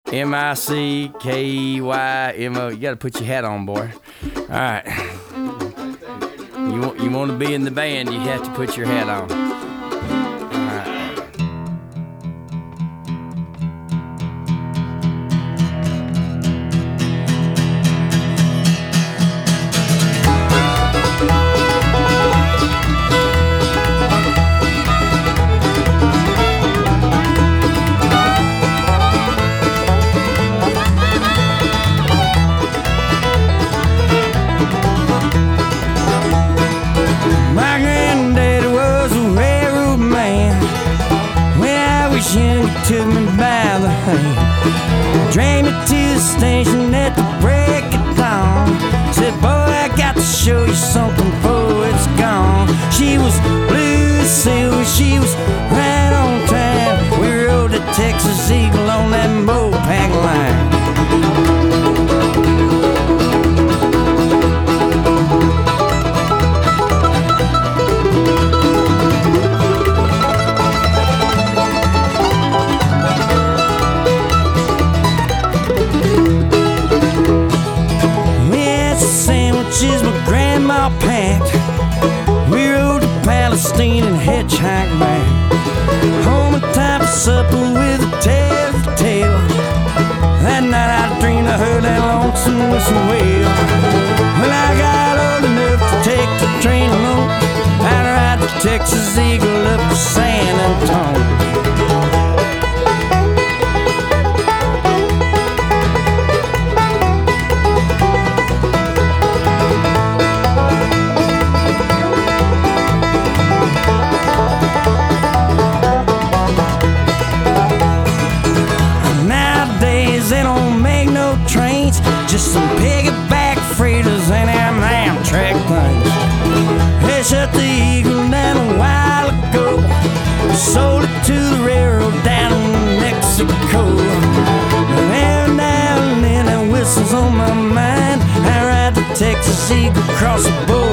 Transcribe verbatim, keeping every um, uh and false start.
M I C K E Y M O. You got to put your hat on, boy. All right. You want, you want to be in the band, you have to put your hat on. All right. Took me by the hand, dragged me to the station at the break of dawn. Said, boy, I got to show you something before it's gone. She was blue as silver, she was right on time. We rode the Texas Eagle on that Mopac line. Sandwiches my grandma packed. We rode to Palestine and hitchhiked back home in time for supper with a telltale. That night I dreamed I heard that lonesome whistle wail. When I got old enough to take the train alone, I'd ride the Texas Eagle up to San Antonio. Just some piggyback freighters and them Amtrak things. They shut the Eagle down a while ago, sold it to the railroad down in Mexico. And every now and then that whistles on my mind. I ride the Texas Eagle across the border.